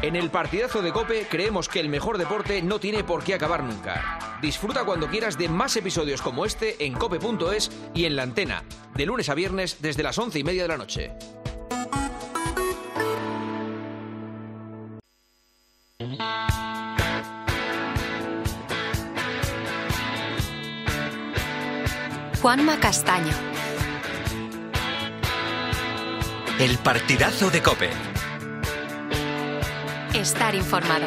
En el partidazo de COPE creemos que el mejor deporte no tiene por qué acabar nunca. Disfruta cuando quieras de más episodios como este en cope.es y en La Antena, de lunes a viernes desde las 11:30 de la noche. Juanma Castaño. El partidazo de COPE. Estar informado.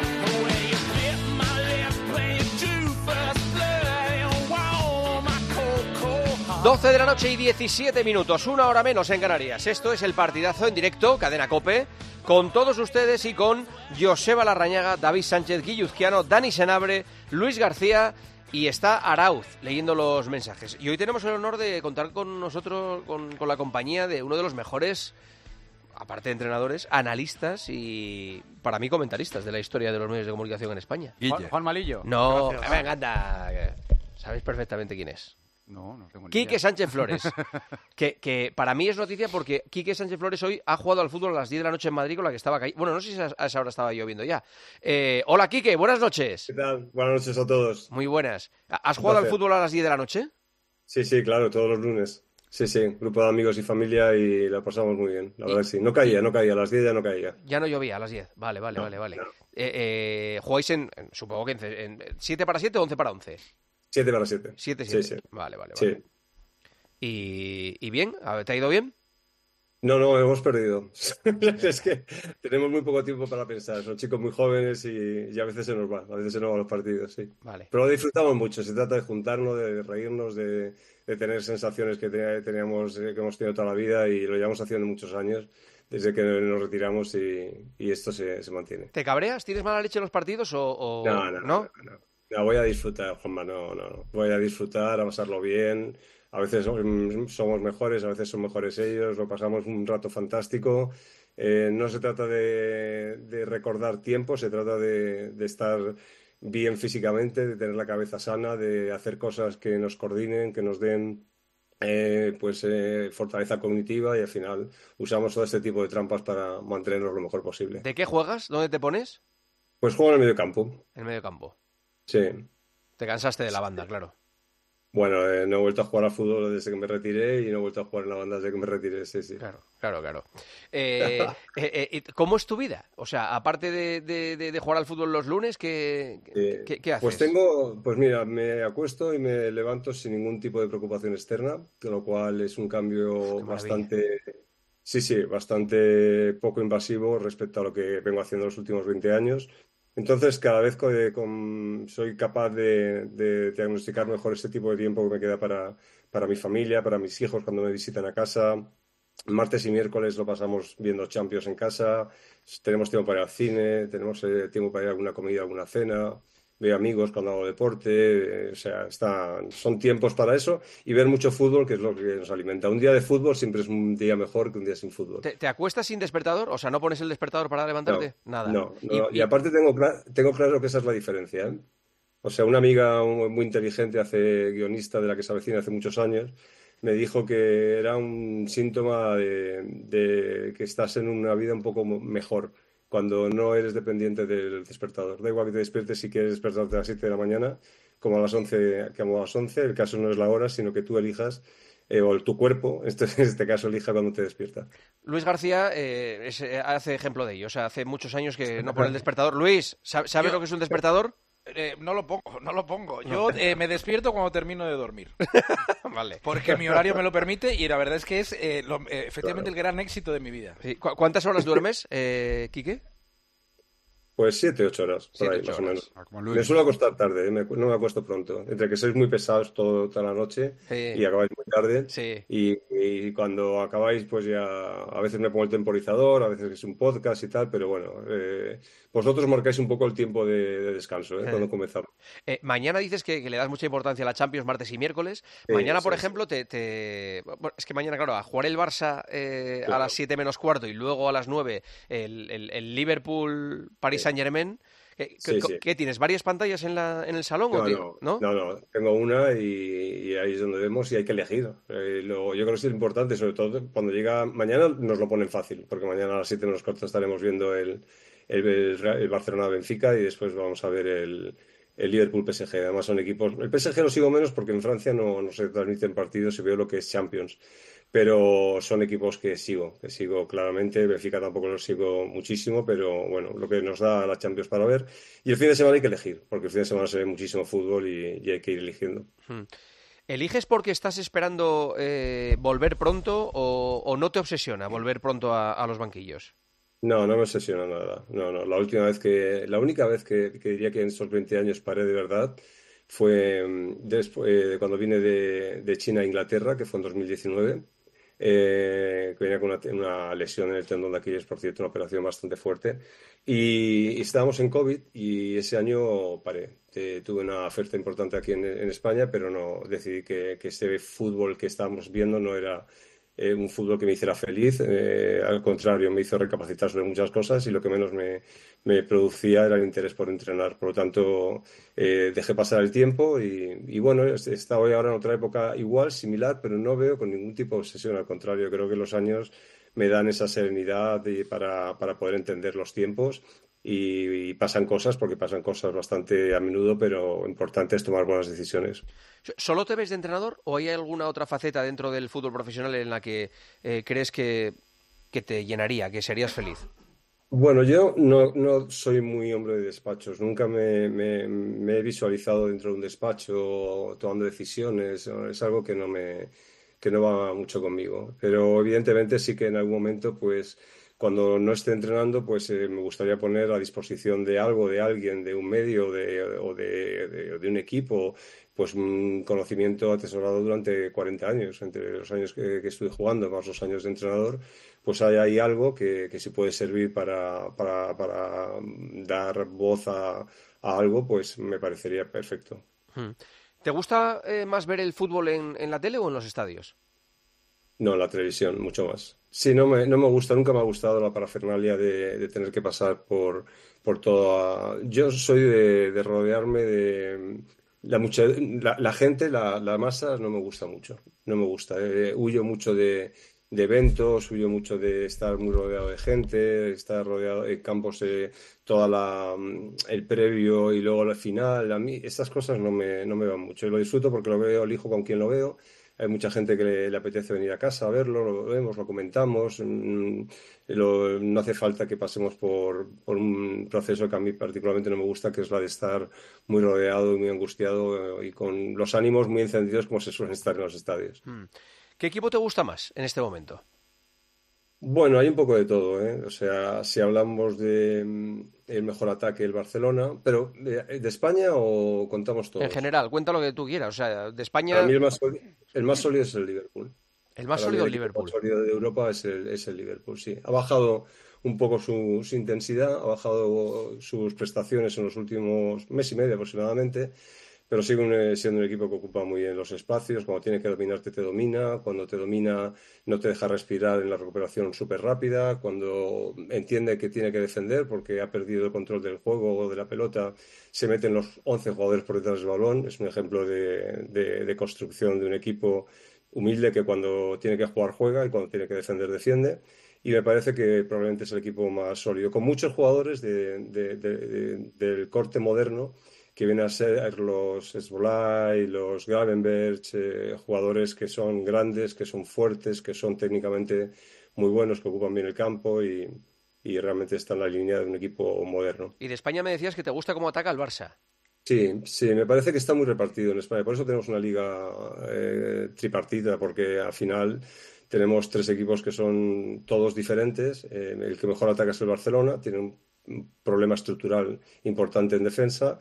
12 de la noche y 17 minutos, una hora menos en Canarias. Esto es el partidazo en directo, Cadena COPE, con todos ustedes y con Joseba Larrañaga, David Sánchez, Guilluzquiano, Dani Senabre, Luis García y está Arauz leyendo los mensajes. Y hoy tenemos el honor de contar con nosotros, con la compañía de uno de los mejores, aparte de entrenadores, analistas y, para mí, comentaristas de la historia de los medios de comunicación en España. Juan Malillo. No, Gracias. me encanta. Sabéis perfectamente quién es. No tengo ni Quique idea. Sánchez Flores, que para mí es noticia porque Quique Sánchez Flores hoy ha jugado al fútbol a las 10 de la noche en Madrid con la que estaba cayendo. Bueno, no sé si a esa hora estaba lloviendo ya. Hola, Quique, buenas noches. ¿Qué tal? Buenas noches a todos. Muy buenas. ¿Has jugado al fútbol a las 10 de la noche? Sí, claro, todos los lunes. Sí, grupo de amigos y familia y la pasamos muy bien, la verdad que sí. No caía, a las 10 ya no caía. Ya no llovía a las 10, vale. No. ¿Jugáis supongo que en 7 para 7 o 11 para 11? 7 para 7. 7. Sí. Vale. Sí. ¿Y bien? ¿Te ha ido bien? No, hemos perdido. Es que tenemos muy poco tiempo para pensar. Son chicos muy jóvenes y a veces se nos va. A veces se nos van los partidos, sí. Vale. Pero lo disfrutamos mucho. Se trata de juntarnos, de reírnos, de tener sensaciones que teníamos, que hemos tenido toda la vida y lo llevamos haciendo muchos años, desde que nos retiramos y esto se mantiene. ¿Te cabreas? ¿Tienes mala leche en los partidos o...? No, voy a disfrutar, Juanma, no. Voy a disfrutar, a pasarlo bien. A veces somos mejores, a veces son mejores ellos, lo pasamos un rato fantástico. No se trata de recordar tiempo, se trata de estar bien físicamente, de tener la cabeza sana, de hacer cosas que nos coordinen, que nos den fortaleza cognitiva y al final usamos todo este tipo de trampas para mantenernos lo mejor posible. ¿De qué juegas? ¿Dónde te pones? Pues juego en el medio campo. En medio campo. Sí. Te cansaste de la banda, claro. Bueno, no he vuelto a jugar al fútbol desde que me retiré y no he vuelto a jugar en la banda desde que me retiré, sí. Claro. ¿Cómo es tu vida? O sea, aparte de jugar al fútbol los lunes, ¿qué haces? Pues mira, me acuesto y me levanto sin ningún tipo de preocupación externa, con lo cual es un cambio bastante poco invasivo respecto a lo que vengo haciendo los últimos 20 años. Entonces, cada vez soy capaz de diagnosticar mejor este tipo de tiempo que me queda para mi familia, para mis hijos cuando me visitan a casa. Martes y miércoles lo pasamos viendo Champions en casa, tenemos tiempo para ir al cine, tenemos tiempo para ir a alguna comida, alguna cena, veo amigos cuando hago deporte, son tiempos para eso y ver mucho fútbol, que es lo que nos alimenta. Un día de fútbol siempre es un día mejor que un día sin fútbol. ¿Te acuestas sin despertador? O sea, ¿no pones el despertador para levantarte? Nada. No. Y aparte tengo claro que esa es la diferencia, ¿eh? O sea, una amiga muy inteligente, guionista de la que se avecina hace muchos años, me dijo que era un síntoma de que estás en una vida un poco mejor cuando no eres dependiente del despertador. Da igual que te despiertes si quieres despertarte a las 7 de la mañana, como a las 11, el caso no es la hora, sino que tú elijas, o tu cuerpo, en este caso, elija cuando te despierta. Luis García hace ejemplo de ello, o sea, hace muchos años que no pone el despertador. Luis, ¿sabes lo que es un despertador? No lo pongo. Yo me despierto cuando termino de dormir. Vale. Porque mi horario me lo permite y la verdad es que es efectivamente el gran éxito de mi vida. Sí. ¿Cuántas horas duermes, Quique? Pues 7, 8 horas, por ahí, más o menos. Me suelo acostar tarde, no me acuesto pronto. Entre que sois muy pesados toda la noche y acabáis muy tarde. Sí. Y cuando acabáis, pues ya a veces me pongo el temporizador, a veces es un podcast y tal, pero bueno, vosotros marcáis un poco el tiempo de descanso, cuando comenzamos. Mañana dices que le das mucha importancia a la Champions martes y miércoles. Mañana, por ejemplo, Bueno, es que mañana, claro, a jugar el Barça a las 7 menos cuarto y luego a las 9 el Liverpool-París Saint-Germain. ¿Qué tienes? ¿Varias pantallas en el salón? No, tengo una y ahí es donde vemos y hay que elegir. Yo creo que es importante, sobre todo cuando llega mañana nos lo ponen fácil, porque mañana a las 7 menos cuarto estaremos viendo el el Barcelona-Benfica y después vamos a ver el Liverpool-PSG. Además son equipos... El PSG lo sigo menos porque en Francia no se transmiten partidos y veo lo que es Champions. Pero son equipos que sigo claramente. Benfica tampoco lo sigo muchísimo, pero bueno, lo que nos da la Champions para ver. Y el fin de semana hay que elegir, porque el fin de semana se ve muchísimo fútbol y hay que ir eligiendo. ¿Eliges porque estás esperando volver pronto o no te obsesiona volver pronto a los banquillos? No me obsesiona nada. No. La única vez que diría que en esos 20 años paré de verdad fue después, cuando vine de China a Inglaterra, que fue en 2019. Que venía con una lesión en el tendón de Aquiles, por cierto, una operación bastante fuerte. Y estábamos en COVID y ese año paré. Tuve una oferta importante aquí en España, pero no decidí que este fútbol que estábamos viendo no era un fútbol que me hiciera feliz. Al contrario, me hizo recapacitar sobre muchas cosas y lo que menos me producía era el interés por entrenar. Por lo tanto, dejé pasar el tiempo y bueno, está hoy ahora en otra época igual, similar, pero no veo con ningún tipo de obsesión. Al contrario, creo que los años me dan esa serenidad para poder entender los tiempos y pasan cosas, porque pasan cosas bastante a menudo, pero lo importante es tomar buenas decisiones. ¿Solo te ves de entrenador o hay alguna otra faceta dentro del fútbol profesional en la que crees que te llenaría, que serías feliz? Bueno, yo no soy muy hombre de despachos. Nunca me he visualizado dentro de un despacho tomando decisiones. Es algo que no va mucho conmigo. Pero evidentemente sí que en algún momento, pues, cuando no esté entrenando, pues me gustaría poner a disposición de algo, de alguien, de un medio o de un equipo, pues un conocimiento atesorado durante 40 años, entre los años que estuve jugando más los años de entrenador, pues hay ahí algo que sí puede servir para dar voz a algo, pues me parecería perfecto. ¿Te gusta más ver el fútbol en la tele o en los estadios? No, la televisión, mucho más. Sí, no me gusta, nunca me ha gustado la parafernalia de tener que pasar por toda... Yo soy de rodearme de... La gente, la masa, no me gusta mucho. No me gusta. Huyo mucho de eventos, huyo mucho de estar muy rodeado de gente, estar rodeado de campos, el previo y luego la final. A mí estas cosas no me van mucho. Lo disfruto porque lo veo, elijo con quién lo veo. Hay mucha gente que le apetece venir a casa a verlo, lo vemos, lo comentamos. No hace falta que pasemos por un proceso que a mí particularmente no me gusta, que es la de estar muy rodeado y muy angustiado y con los ánimos muy encendidos como se suelen estar en los estadios. ¿Qué equipo te gusta más en este momento? Bueno, hay un poco de todo, ¿eh? O sea, si hablamos de el mejor ataque, el Barcelona, pero ¿de España o contamos todos? En general, cuenta lo que tú quieras. O sea, de España... Para mí el más sólido es el Liverpool. El más Para sólido mí el Liverpool. El más sólido de Europa es el Liverpool, sí. Ha bajado un poco su intensidad, ha bajado sus prestaciones en los últimos mes y medio aproximadamente, pero sigue siendo un equipo que ocupa muy bien los espacios. Cuando tiene que dominarte, te domina. Cuando te domina, no te deja respirar en la recuperación súper rápida. Cuando entiende que tiene que defender porque ha perdido el control del juego o de la pelota, se meten los 11 jugadores por detrás del balón. Es un ejemplo de construcción de un equipo humilde que cuando tiene que jugar juega y cuando tiene que defender defiende. Y me parece que probablemente es el equipo más sólido, con muchos jugadores del corte moderno, que vienen a ser los Szoboszlai, los Gravenberch, jugadores que son grandes, que son fuertes, que son técnicamente muy buenos, que ocupan bien el campo y realmente están en la línea de un equipo moderno. Y de España me decías que te gusta cómo ataca el Barça. Sí, me parece que está muy repartido en España. Por eso tenemos una liga tripartita, porque al final tenemos 3 equipos que son todos diferentes. El que mejor ataca es el Barcelona, tiene un problema estructural importante en defensa.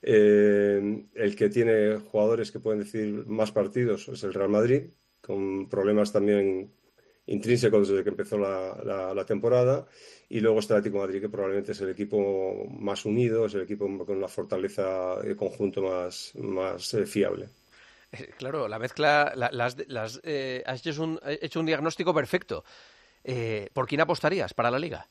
El que tiene jugadores que pueden decidir más partidos es el Real Madrid, con problemas también intrínsecos desde que empezó la temporada. Y luego está el Atlético de Madrid, que probablemente es el equipo más unido, es el equipo con una fortaleza de conjunto más fiable. Claro, la mezcla, has hecho un diagnóstico perfecto. ¿Por quién apostarías para la Liga?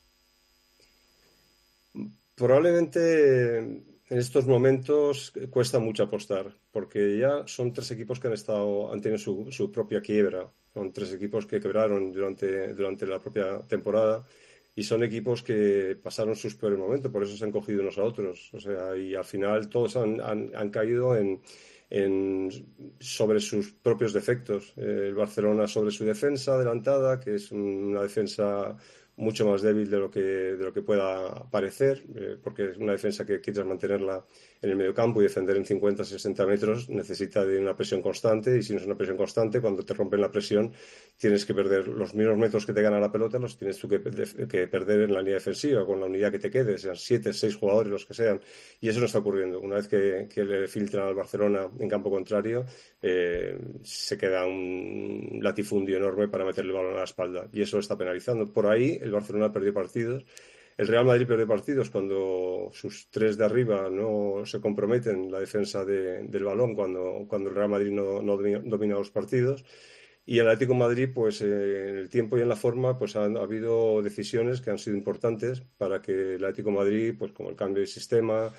Probablemente en estos momentos cuesta mucho apostar, porque ya son 3 equipos que han tenido su propia quiebra. Son 3 equipos que quebraron durante la propia temporada y son equipos que pasaron sus peores momentos, por eso se han cogido unos a otros. O sea, y al final todos han caído sobre sus propios defectos. El Barcelona sobre su defensa adelantada, que es una defensa mucho más débil de lo que pueda parecer, porque es una defensa que quieres mantenerla en el medio campo y defender en 50-60 metros necesita de una presión constante, y si no es una presión constante, cuando te rompen la presión tienes que perder los mismos metros que te gana la pelota, los tienes tú que perder en la línea defensiva con la unidad que te quede, sean 7, 6 jugadores los que sean, y eso no está ocurriendo. Una vez que le filtran al Barcelona en campo contrario, se queda un latifundio enorme para meterle el balón a la espalda, y eso lo está penalizando. Por ahí el Barcelona perdió partidos. El Real Madrid pierde partidos cuando sus 3 de arriba no se comprometen en la defensa del balón, cuando el Real Madrid no domina los partidos. Y el Atlético de Madrid, pues en el tiempo y en la forma, pues ha habido decisiones que han sido importantes para que el Atlético de Madrid, pues como el cambio de sistema,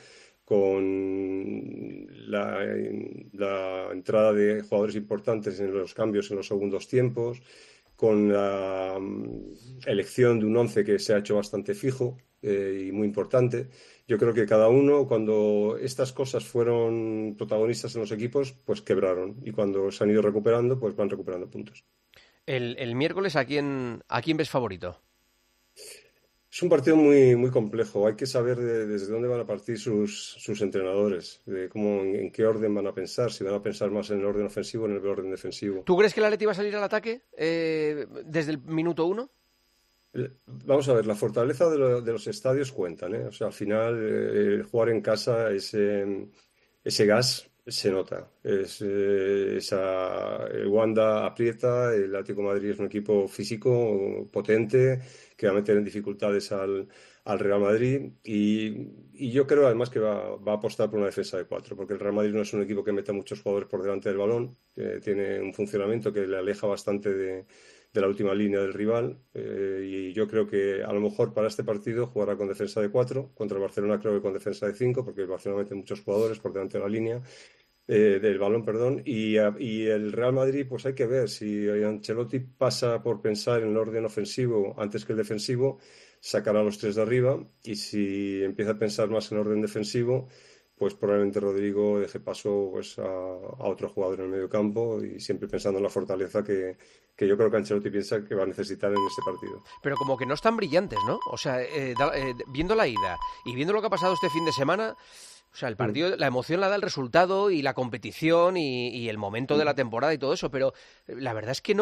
con la entrada de jugadores importantes en los cambios en los segundos tiempos, con la elección de un once que se ha hecho bastante fijo y muy importante. Yo creo que cada uno, cuando estas cosas fueron protagonistas en los equipos, pues quebraron. Y cuando se han ido recuperando, pues van recuperando puntos. El miércoles, ¿a quién ves favorito? Es un partido muy, muy complejo. Hay que saber desde dónde van a partir sus entrenadores, de en qué orden van a pensar, si van a pensar más en el orden ofensivo o en el orden defensivo. ¿Tú crees que el Atleti va a salir al ataque desde el minuto 1? Vamos a ver, la fortaleza de los estadios cuentan, ¿eh? O sea, al final jugar en casa, ese gas se nota. El Wanda aprieta, el Atlético de Madrid es un equipo físico potente que va a meter en dificultades al Real Madrid, y yo creo además que va a apostar por una defensa de 4, porque el Real Madrid no es un equipo que meta muchos jugadores por delante del balón, tiene un funcionamiento que le aleja bastante de la última línea del rival, y yo creo que a lo mejor para este partido jugará con defensa de 4, contra el Barcelona creo que con defensa de 5, porque el Barcelona mete muchos jugadores por delante de la línea del balón, perdón, y el Real Madrid, pues hay que ver si Ancelotti pasa por pensar en el orden ofensivo antes que el defensivo, sacará a los 3 de arriba, y si empieza a pensar más en el orden defensivo, pues probablemente Rodrigo deje paso pues a otro jugador en el medio campo, y siempre pensando en la fortaleza que yo creo que Ancelotti piensa que va a necesitar en este partido. Pero como que no están brillantes, ¿no? O sea, viendo la ida y viendo lo que ha pasado este fin de semana, o sea, el partido, la emoción la da el resultado y la competición y el momento de la temporada y todo eso, pero la verdad es que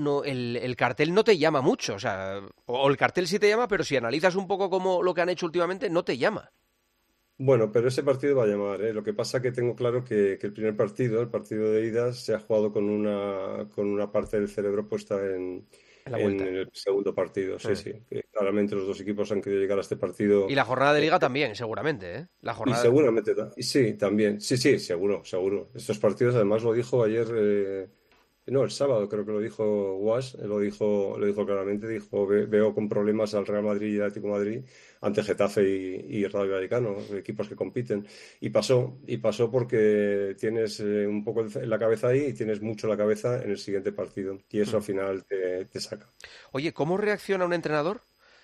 el cartel no te llama mucho, o sea, o el cartel sí te llama, pero si analizas un poco como lo que han hecho últimamente, no te llama. Bueno, pero ese partido va a llamar, ¿eh? Lo que pasa que tengo claro que el primer partido, el partido de ida, se ha jugado con una parte del cerebro puesta en el segundo partido. Sí, sí. Que claramente los dos equipos han querido llegar a este partido. Y la jornada de liga también, seguramente, ¿eh? Y seguramente, sí, también. Sí, seguro, seguro. Estos partidos, además, lo dijo ayer. No, el sábado creo que lo dijo Guas, lo dijo claramente, dijo, veo con problemas al Real Madrid y al Atlético de Madrid ante Getafe y Rayo Vallecano, equipos que compiten. Y pasó porque tienes un poco la cabeza ahí y tienes mucho la cabeza en el siguiente partido. Y eso al final te saca. Oye, ¿cómo reacciona un entrenador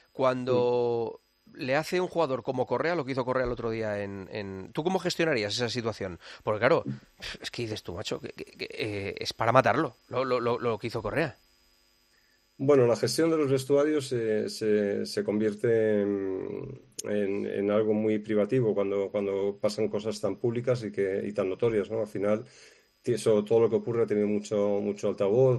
cuando le hace un jugador como Correa lo que hizo Correa el otro día ¿Tú cómo gestionarías esa situación? Porque claro, es que dices tú, macho, que es para matarlo lo que hizo Correa. Bueno, la gestión de los vestuarios se convierte en algo muy privativo cuando pasan cosas tan públicas y tan notorias, ¿no? Al final, todo lo que ocurre ha tenido mucho altavoz,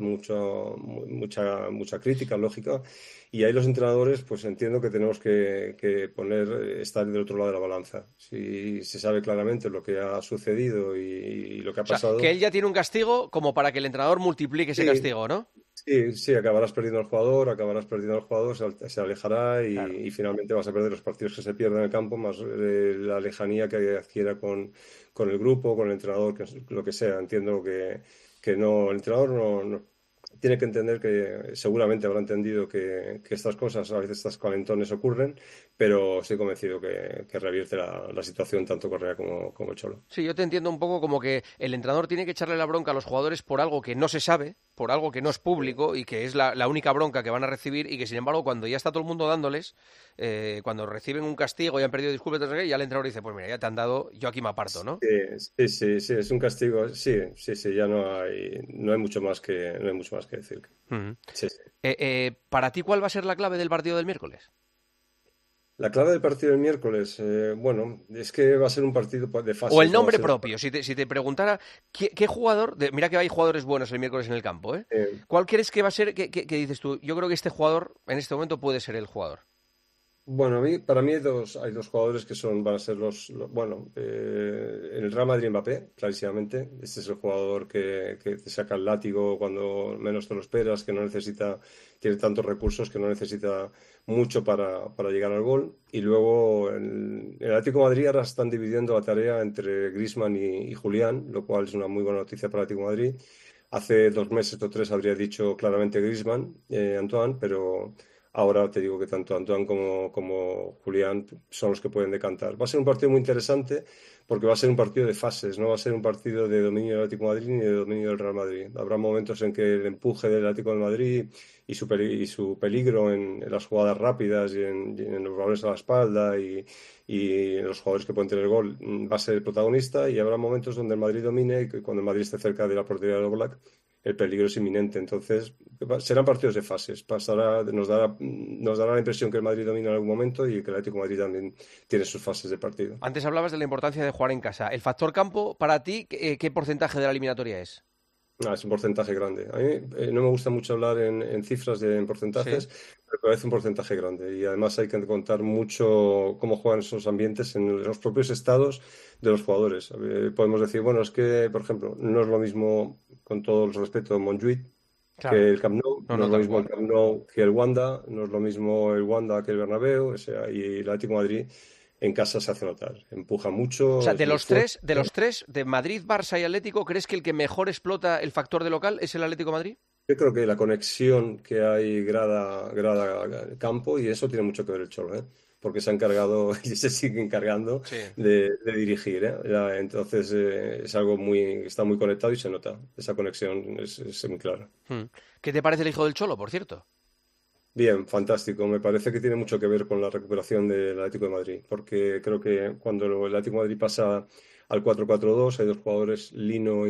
mucha crítica, lógica, y ahí los entrenadores, pues entiendo que tenemos que estar del otro lado de la balanza. Si se sabe claramente lo que ha sucedido y lo que ha pasado. Que él ya tiene un castigo como para que el entrenador multiplique ese castigo, ¿no? Sí, acabarás perdiendo al jugador, se alejará y finalmente vas a perder los partidos que se pierden en el campo, más la lejanía que adquiera con el grupo, con el entrenador, lo que sea. Entiendo que no, el entrenador tiene que entender que seguramente habrá entendido que estas cosas, a veces estas calentones ocurren, pero estoy convencido que revierte la situación tanto Correa como el Cholo. Sí, yo te entiendo un poco como que el entrenador tiene que echarle la bronca a los jugadores por algo que no se sabe, por algo que no es público y que es la única bronca que van a recibir y que, sin embargo, cuando ya está todo el mundo dándoles, cuando reciben un castigo y han perdido disculpas, no sé qué, ya el entrenador dice, pues mira, ya te han dado, yo aquí me aparto, ¿no? Sí, es un castigo. Sí, ya no hay mucho más que decir. Uh-huh. Sí. ¿Para ti cuál va a ser la clave del partido del miércoles? La clave del partido del miércoles, bueno, es que va a ser un partido de fases. O el ¿no? nombre propio. Si te preguntara qué jugador, mira que hay jugadores buenos el miércoles en el campo, ¿eh? ¿Cuál crees que va a ser, qué dices tú? Yo creo que este jugador en este momento puede ser el jugador. Bueno, para mí hay dos jugadores que van a ser bueno, en el Real Madrid Mbappé, clarísimamente. Este es el jugador que te saca el látigo cuando menos te lo esperas, que no necesita, tiene tantos recursos que no necesita mucho para llegar al gol. Y luego en el Atlético de Madrid ahora están dividiendo la tarea entre Griezmann y Julián, lo cual es una muy buena noticia para el Atlético de Madrid. Hace 2 meses o 3 habría dicho claramente Griezmann, Antoine, pero ahora te digo que tanto Antoine como Julián son los que pueden decantar. Va a ser un partido muy interesante porque va a ser un partido de fases, no va a ser un partido de dominio del Atlético de Madrid ni de dominio del Real Madrid. Habrá momentos en que el empuje del Atlético de Madrid y su peligro en las jugadas rápidas y en los balones a la espalda y en los jugadores que pueden tener gol va a ser el protagonista, y habrá momentos donde el Madrid domine y cuando el Madrid esté cerca de la portería del Oblak el peligro es inminente. Entonces serán partidos de fases. Nos dará la impresión que el Madrid domina en algún momento y que el Atlético de Madrid también tiene sus fases de partido. Antes hablabas de la importancia de jugar en casa. ¿El factor campo, para ti, qué porcentaje de la eliminatoria es? Es un porcentaje grande. A mí no me gusta mucho hablar en cifras, en porcentajes, Sí. pero me parece un porcentaje grande. Y además hay que contar mucho cómo juegan esos ambientes en los propios estados de los jugadores. Podemos decir, bueno, es que, por ejemplo, no es lo mismo, con todo el respeto, Montjuïc Claro. que el Camp Nou, no es lo tal mismo el cual. Camp Nou que el Wanda, no es lo mismo el Wanda que el Bernabéu, o sea, y el Atlético de Madrid en casa se hace notar, empuja O mucho, sea, es muy fuerte. de los tres, de Madrid, Barça y Atlético, ¿crees que el que mejor explota el factor de local es el Atlético de Madrid? Yo creo que la conexión que hay grada campo, y eso tiene mucho que ver el Cholo, ¿eh? Porque se ha encargado y se sigue encargando Sí. de dirigir, ¿eh? Entonces es algo está muy conectado y se nota. Esa conexión es muy clara. ¿Qué te parece el hijo del Cholo, por cierto? Bien, fantástico. Me parece que tiene mucho que ver con la recuperación del Atlético de Madrid, porque creo que cuando el Atlético de Madrid pasa al 4-4-2 hay dos jugadores, Lino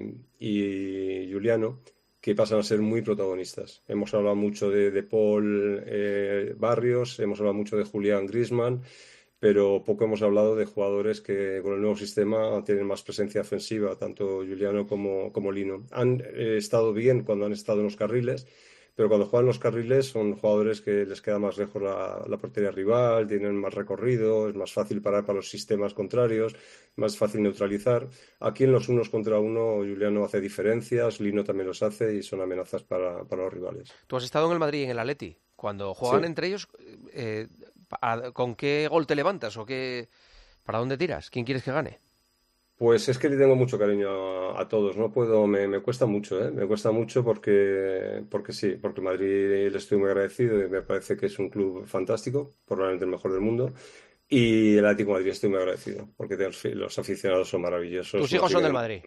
y Juliano, que pasan a ser muy protagonistas. Hemos hablado mucho de Paul Barrios, hemos hablado mucho de Julián Griezmann, pero poco hemos hablado de jugadores que con el nuevo sistema tienen más presencia ofensiva, tanto Juliano como Lino. Han estado bien cuando han estado en los carriles, pero cuando juegan los carriles son jugadores que les queda más lejos la portería rival, tienen más recorrido, es más fácil parar para los sistemas contrarios, más fácil neutralizar. Aquí en los unos contra uno Juliano hace diferencias, Lino también los hace y son amenazas para los rivales. Tú has estado en el Madrid y en el Atleti. Cuando juegan Sí. entre ellos, ¿con qué gol te levantas o para dónde tiras? ¿Quién quieres que gane? Pues es que le tengo mucho cariño a todos, no puedo, me cuesta mucho, ¿eh? Me cuesta mucho porque sí, porque Madrid le estoy muy agradecido y me parece que es un club fantástico, probablemente el mejor del mundo, y el Atlético de Madrid estoy muy agradecido, porque los aficionados son maravillosos. ¿Tus no hijos son del tienen- Madrid?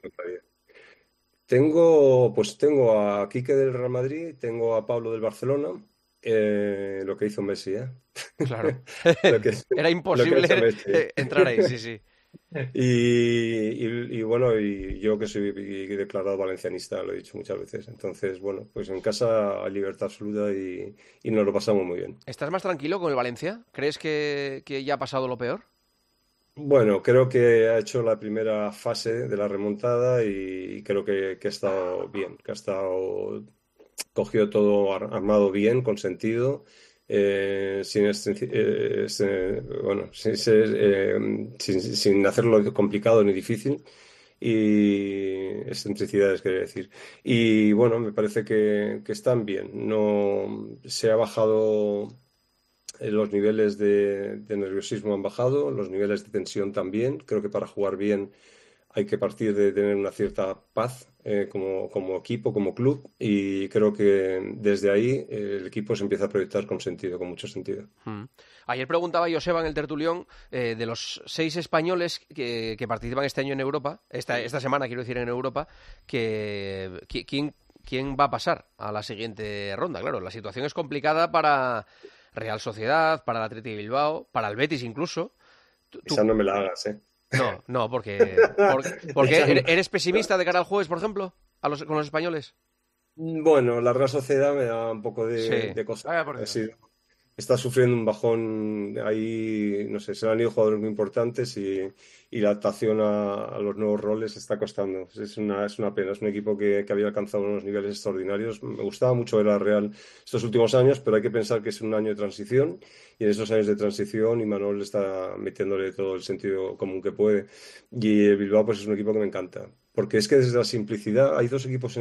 Tengo a Quique del Real Madrid, tengo a Pablo del Barcelona, lo que hizo Messi, ¿eh? Claro. Lo que, Era lo que ha hecho imposible Messi. entrar ahí, sí, sí. Y bueno, y yo que soy declarado valencianista, lo he dicho muchas veces. Entonces, bueno, pues en casa hay libertad absoluta y nos lo pasamos muy bien. ¿Estás más tranquilo con el Valencia? ¿Crees que ya ha pasado lo peor? Bueno, creo que ha hecho la primera fase de la remontada y creo que ha estado bien, cogido todo armado bien, con sentido. Bueno, sin hacerlo complicado ni difícil, y excentricidades, quería decir. Y bueno, me parece que están bien. No se ha bajado, los niveles de nerviosismo han bajado, los niveles de tensión también. Creo que para jugar bien hay que partir de tener una cierta paz como equipo, como club, y creo que desde ahí el equipo se empieza a proyectar con sentido, con mucho sentido. Ayer preguntaba Joseba en el tertulión de los 6 españoles que participan este año en Europa, esta semana quiero decir en Europa, ¿quién va a pasar a la siguiente ronda? Claro, la situación es complicada para Real Sociedad, para el Athletic de Bilbao, para el Betis incluso. Esa no me la hagas, ¿eh? No, porque ¿eres pesimista de cara al jueves, por ejemplo, con los españoles? Bueno, la Real Sociedad me da un poco de cosa. Está sufriendo un bajón ahí, no sé, se le han ido jugadores muy importantes y la adaptación a los nuevos roles está costando. Es una pena, es un equipo que había alcanzado unos niveles extraordinarios. Me gustaba mucho ver a Real estos últimos años, pero hay que pensar que es un año de transición y en esos años de transición Imanol está metiéndole todo el sentido común que puede. Y el Bilbao pues es un equipo que me encanta. Porque es que desde la simplicidad hay 2 equipos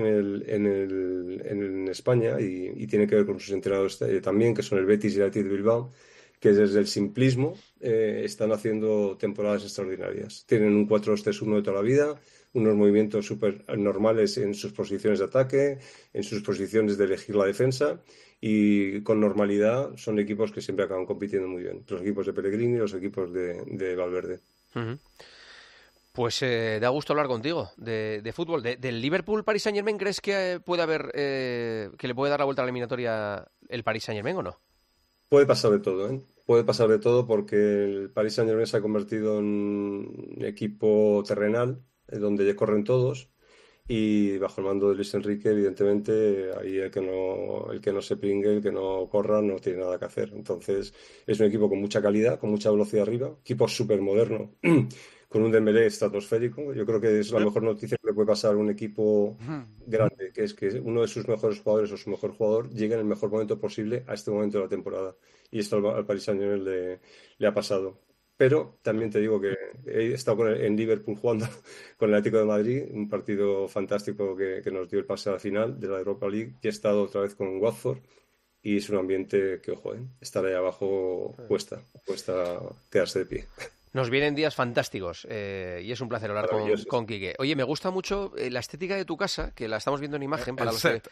en España y tiene que ver con sus entrenadores también, que son el Betis y el Athletic de Bilbao, que desde el simplismo están haciendo temporadas extraordinarias. Tienen un 4-2-3-1 de toda la vida, unos movimientos súper normales en sus posiciones de ataque, en sus posiciones de elegir la defensa, y con normalidad son equipos que siempre acaban compitiendo muy bien. Los equipos de Pellegrini y los equipos de Valverde. Uh-huh. Pues da gusto hablar contigo de fútbol. ¿Del Liverpool-Paris Saint-Germain crees que puede haber que le puede dar la vuelta a la eliminatoria el Paris Saint-Germain o no? Puede pasar de todo, ¿eh? Puede pasar de todo porque el Paris Saint-Germain se ha convertido en un equipo terrenal donde ya corren todos y bajo el mando de Luis Enrique, evidentemente, ahí el que no se pringue, el que no corra, no tiene nada que hacer. Entonces, es un equipo con mucha calidad, con mucha velocidad arriba, equipo súper moderno, con un Dembélé estratosférico. Yo creo que es la mejor noticia que le puede pasar a un equipo grande, que es que uno de sus mejores jugadores o su mejor jugador llegue en el mejor momento posible a este momento de la temporada. Y esto al Paris Saint-Germain le ha pasado. Pero también te digo que he estado en Liverpool jugando con el Atlético de Madrid, un partido fantástico que nos dio el pase a la final de la Europa League, y he estado otra vez con Watford, y es un ambiente que, ojo, estar ahí abajo cuesta quedarse de pie. Nos vienen días fantásticos y es un placer hablar con Quique. Oye, me gusta mucho la estética de tu casa, que la estamos viendo en imagen. El set.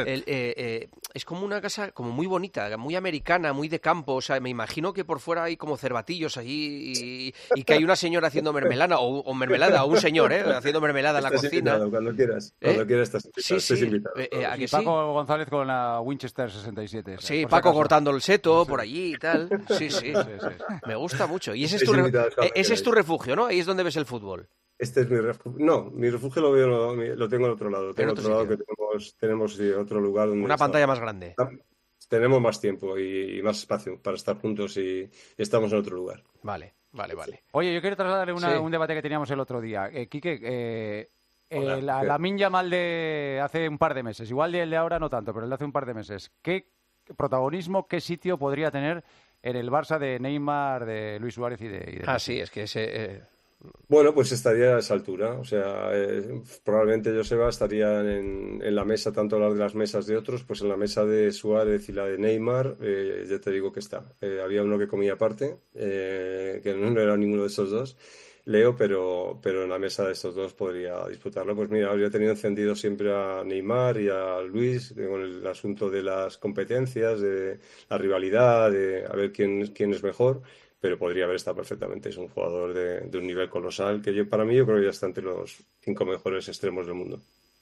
Es como una casa como muy bonita, muy americana, muy de campo. O sea, me imagino que por fuera hay como cervatillos allí y que hay una señora haciendo mermelada o mermelada, o un señor haciendo mermelada en la cocina. Invitado, cuando quieras estás invitado. Y Paco González con la Winchester 67. Sí, Paco cortando el seto por allí y tal. Sí. Me gusta mucho. Y ese es tu refugio, ¿no? Ahí es donde ves el fútbol. Este es mi refugio. No, mi refugio lo tengo en otro lado. Tengo otro lado que tenemos otro lugar donde una pantalla más grande. Tenemos más tiempo y más espacio para estar juntos y estamos en otro lugar. Vale. Oye, yo quiero trasladarle un debate que teníamos el otro día. Quique, Lamine Yamal de hace un par de meses, igual el de ahora no tanto, pero el de hace un par de meses, ¿qué protagonismo, qué sitio podría tener en el Barça de Neymar, de Luis Suárez y de Messi? Sí, es que ese... Bueno, pues estaría a esa altura. O sea, probablemente Joseba estaría en la mesa, tanto las de las mesas de otros, pues en la mesa de Suárez y la de Neymar, ya te digo que está. Había uno que comía aparte, que no era ninguno de esos dos, Leo, pero en la mesa de estos dos podría disputarlo. Pues mira, habría tenido encendido siempre a Neymar y a Luis con el asunto de las competencias, de la rivalidad, de a ver quién es mejor, pero podría haber estado perfectamente. Es un jugador de un nivel colosal que para mí yo creo que ya está entre los 5 mejores extremos del mundo.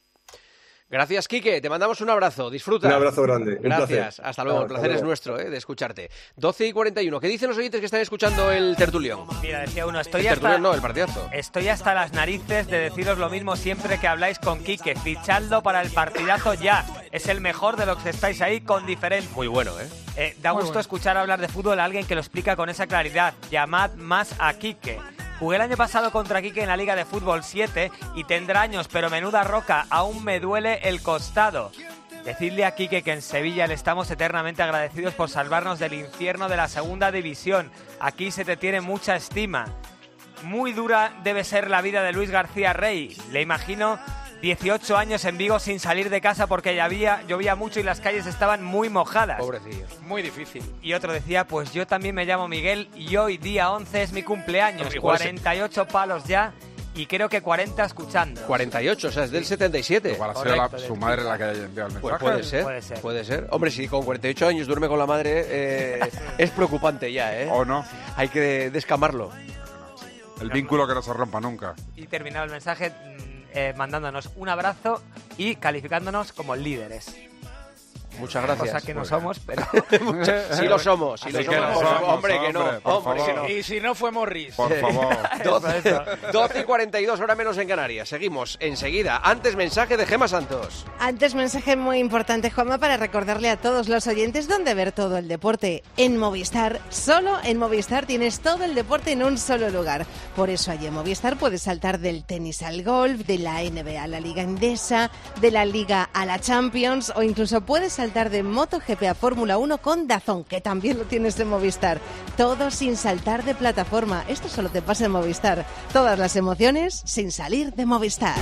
Gracias, Quique. Te mandamos un abrazo. Disfruta. Un abrazo grande. Gracias. Hasta luego. El placer es nuestro de escucharte. 12:41. ¿Qué dicen los oyentes que están escuchando el tertulión? Mira, decía uno, el partidazo. Estoy hasta las narices de deciros lo mismo siempre que habláis con Quique. Fichadlo para el partidazo ya. Es el mejor de los que estáis ahí con diferencia. Muy bueno, Da gusto escuchar hablar de fútbol a alguien que lo explica con esa claridad. Llamad más a Quique. Jugué el año pasado contra Quique en la Liga de Fútbol 7 y tendrá años, pero menuda roca, aún me duele el costado. Decidle a Quique que en Sevilla le estamos eternamente agradecidos por salvarnos del infierno de la segunda división. Aquí se te tiene mucha estima. Muy dura debe ser la vida de Luis García Rey. Le imagino 18 años en Vigo sin salir de casa porque llovía mucho y las calles estaban muy mojadas. Pobrecillo. Muy difícil. Y otro decía, pues yo también me llamo Miguel y hoy día 11 es mi cumpleaños, 48 palos ya y creo que 40 escuchando. 48, o sea, es del 77. Igual ha sido su madre la que haya enviado el mensaje. Pues puede ser. Hombre, si con 48 años duerme con la madre, es preocupante ya, ¿eh? ¿O no? Hay que descamarlo. El vínculo que no se rompa nunca. Y terminado el mensaje mandándonos un abrazo y calificándonos como líderes. Muchas gracias. Cosa que no somos, pero... Sí lo somos, sí lo somos. Hombre, que no. Y si no fue Morris. Por favor. 12 y 42, hora menos en Canarias. Seguimos enseguida. Antes mensaje de Gemma Santos. Antes mensaje muy importante, Juanma, para recordarle a todos los oyentes dónde ver todo el deporte. En Movistar. Solo en Movistar tienes todo el deporte en un solo lugar. Por eso allí en Movistar puedes saltar del tenis al golf, de la NBA a la Liga Endesa, de la Liga a la Champions, o incluso puedes saltar de MotoGP a Fórmula 1 con DAZN, que también lo tienes en Movistar. Todo sin saltar de plataforma. Esto solo te pasa en Movistar. Todas las emociones sin salir de Movistar.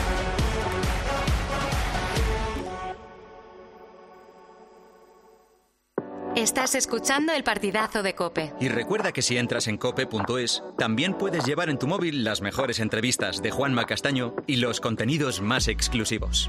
Estás escuchando el partidazo de COPE. Y recuerda que si entras en cope.es, también puedes llevar en tu móvil las mejores entrevistas de Juanma Castaño y los contenidos más exclusivos.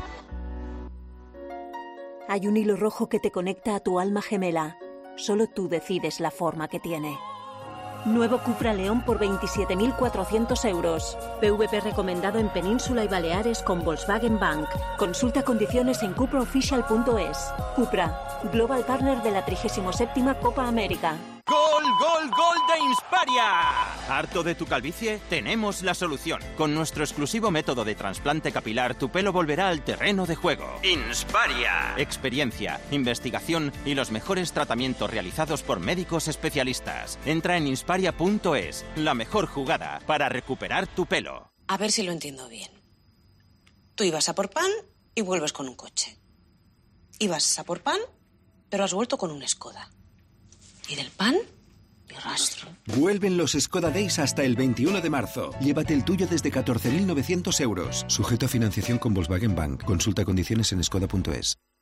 Hay un hilo rojo que te conecta a tu alma gemela. Solo tú decides la forma que tiene. Nuevo Cupra León por 27.400 euros. PVP recomendado en Península y Baleares con Volkswagen Bank. Consulta condiciones en cupraofficial.es. Cupra, Global Partner de la 37ª Copa América. ¡Gol, gol, gol de Insparia! ¿Harto de tu calvicie? Tenemos la solución. Con nuestro exclusivo método de trasplante capilar, tu pelo volverá al terreno de juego. Insparia. Experiencia, investigación y los mejores tratamientos realizados por médicos especialistas. Entra en insparia.es, la mejor jugada para recuperar tu pelo. A ver si lo entiendo bien. Tú ibas a por pan y vuelves con un coche. Ibas a por pan, pero has vuelto con un Skoda. ¿Y del pan? Ni rastro. Vuelven los Skoda Days hasta el 21 de marzo. Llévate el tuyo desde 14.900 euros. Sujeto a financiación con Volkswagen Bank. Consulta condiciones en skoda.es.